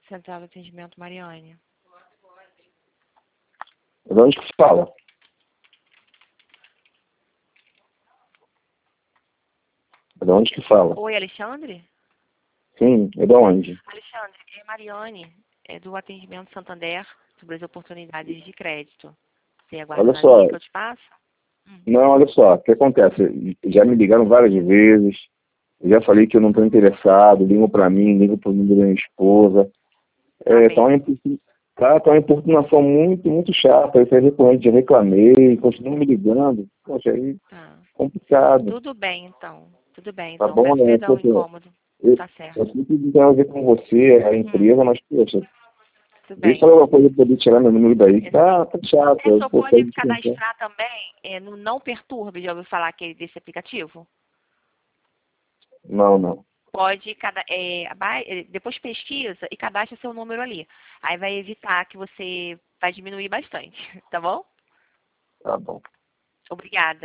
Central de Atendimento, Mariane. De onde que fala? De onde que fala? Oi, Alexandre? Sim, é de onde? Alexandre, é Mariane, é do Atendimento Santander, sobre as oportunidades de crédito. Você aguarda Olha na só, linha que eu te passo? não, olha só, o que acontece? Já me ligaram várias vezes, já falei que eu não estou interessado, ligam para mim, ligam para o número da minha esposa. Tá uma importunação muito chata, isso é recorrente, já reclamei, continuam me ligando. Poxa, aí Tá. complicado. Tudo bem, então. Tudo bem, Tá então. bom, Peço né? perdão o Poxa, incômodo. eu Tá certo. sempre tenho a ver com você, a empresa, mas, poxa, Tudo deixa bem. alguma coisa pra poder tirar meu número daí, que tá chato. Você só Eu pode saí de tentar. cadastrar também no Não Perturbe, já ouviu falar desse aplicativo? Não. Pode, depois pesquisa e cadastra seu número ali. Aí vai evitar que você vai diminuir bastante, tá bom? Tá bom. Obrigada.